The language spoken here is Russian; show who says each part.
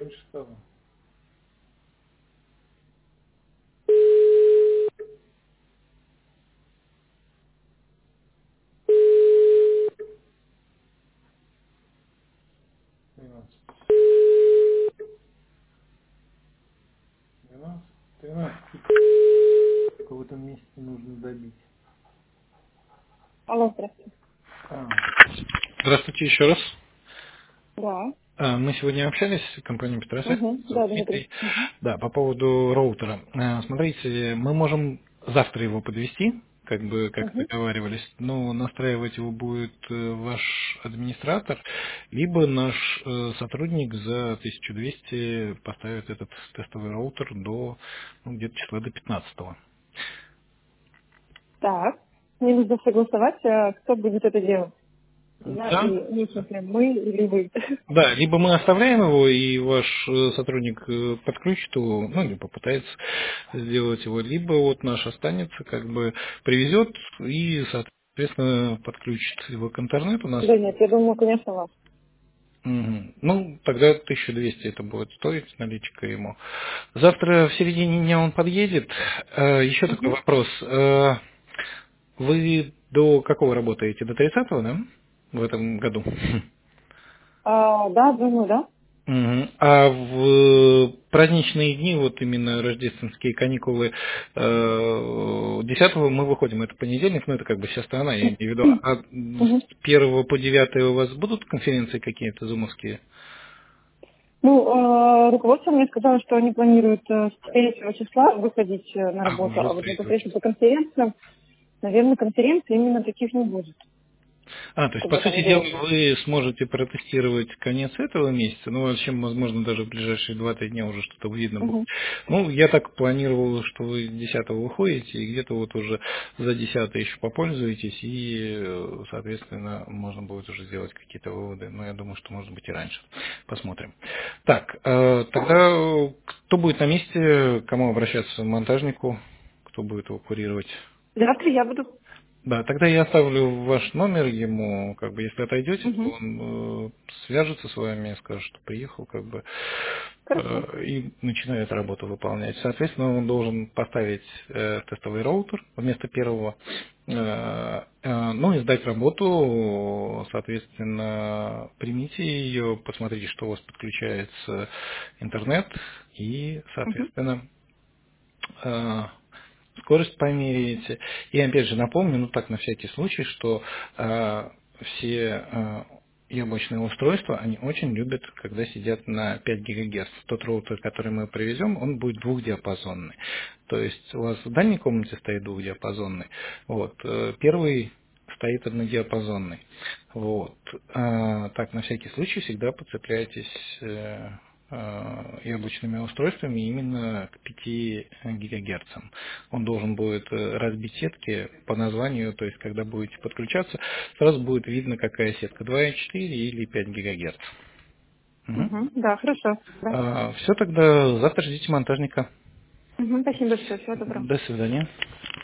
Speaker 1: Больше стало. Тринадцать. 12. 13. В каком-то месте нужно добить.
Speaker 2: Алло, здравствуйте.
Speaker 1: А. Здравствуйте еще раз.
Speaker 2: Да.
Speaker 1: Мы сегодня общались с компанией Петросян,
Speaker 2: Угу.
Speaker 1: зовут
Speaker 2: Да, Дмитрий.
Speaker 1: Дмитрий.
Speaker 2: Угу.
Speaker 1: Да, по поводу роутера. Смотрите, мы можем завтра его подвести, как
Speaker 2: Угу.
Speaker 1: договаривались, но настраивать его будет ваш администратор, либо наш сотрудник за 1200 поставит этот тестовый роутер до где-то числа до 15-го.
Speaker 2: Так. Мне нужно согласовать, кто будет это делать. Я
Speaker 1: Да?
Speaker 2: или, ну, в смысле, мы или вы.
Speaker 1: Да, либо мы оставляем его, и ваш сотрудник подключит его, ну, либо попытается сделать его, либо вот наш останется, привезет и, соответственно, подключит его к интернету.
Speaker 2: Да нет, я думаю, конечно, вас.
Speaker 1: Мгм. Ну, тогда 1200 это будет стоить, наличка ему. Завтра в середине дня он подъедет. Еще такой
Speaker 2: Угу.
Speaker 1: вопрос. Вы до какого работаете? До 30-го, да? В этом году?
Speaker 2: Да, думаю, да.
Speaker 1: Мгм. А в праздничные дни, вот именно рождественские каникулы, 10 мы выходим, это понедельник, ну это вся страна, я имею в виду. А
Speaker 2: Угу.
Speaker 1: с 1 по 9 у вас будут конференции какие-то зумовские?
Speaker 2: Ну, руководство мне сказало, что они планируют с 3 числа выходить на
Speaker 1: А,
Speaker 2: работу,
Speaker 1: уже
Speaker 2: а
Speaker 1: с
Speaker 2: вот
Speaker 1: 3
Speaker 2: непосредственно
Speaker 1: числа.
Speaker 2: по конференциям, наверное, конференций именно таких не будет,
Speaker 1: То есть, по
Speaker 2: чтобы
Speaker 1: сути
Speaker 2: там
Speaker 1: дела,
Speaker 2: делать.
Speaker 1: вы сможете протестировать конец этого месяца, ну, вообще, возможно, даже в ближайшие 2-3 дня уже что-то видно будет.
Speaker 2: Угу.
Speaker 1: Ну, я так планировал, что вы 10-го выходите, и где-то вот уже за 10-й еще попользуетесь, и, соответственно, можно будет уже сделать какие-то выводы. Но я думаю, что может быть и раньше. Посмотрим. Так, тогда кто будет на месте, к кому обращаться? Монтажнику? Кто будет его курировать?
Speaker 2: Завтра я буду.
Speaker 1: Да, тогда я оставлю ваш номер ему, если отойдете, то
Speaker 2: Угу.
Speaker 1: он свяжется с вами, скажет, что приехал,
Speaker 2: Хорошо.
Speaker 1: и начинает работу выполнять. Соответственно, он должен поставить тестовый роутер вместо первого, ну и сдать работу, соответственно, примите ее, посмотрите, что у вас подключается интернет, и,
Speaker 2: Угу.
Speaker 1: соответственно, э, скорость померяете. И опять же напомню, ну так на всякий случай, что все яблочные устройства, они очень любят, когда сидят на 5 ГГц. Тот роутер, который мы привезем, он будет двухдиапазонный. То есть у вас в дальней комнате стоит двухдиапазонный, вот, первый стоит однодиапазонный. Вот. Так, на всякий случай всегда подцепляйтесь яблочными устройствами именно к 5 гигагерцам. Он должен будет разбить сетки по названию, то есть когда будете подключаться, сразу будет видно, какая сетка, 2,4 или 5 гигагерц.
Speaker 2: Угу. Да, хорошо. Да.
Speaker 1: Все, тогда завтра ждите монтажника.
Speaker 2: Угу. Спасибо большое. Всего доброго.
Speaker 1: До свидания.